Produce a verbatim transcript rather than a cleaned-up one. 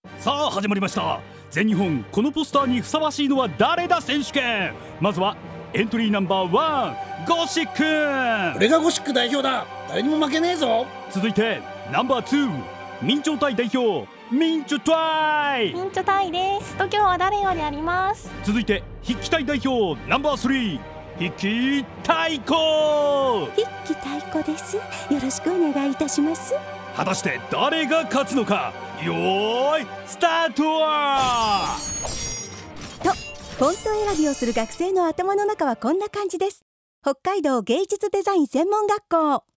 さあ始まりました。全日本このポスターにふさわしいのは誰だ選手権。まずはエントリーナンバーワン、ゴシック。 俺がゴシック代表だ。誰にも負けねえぞ。 続いてナンバーツー、明朝体代表、明朝体。 明朝体です。度胸は誰よりあります。 続いて筆記体代表ナンバースリー、筆記太鼓。 筆記太鼓です。よろしくお願いいたします。 果たして誰が勝つのか。よーいスタート。 とフォント選びをする学生の頭の中はこんな感じです。北海道芸術デザイン専門学校。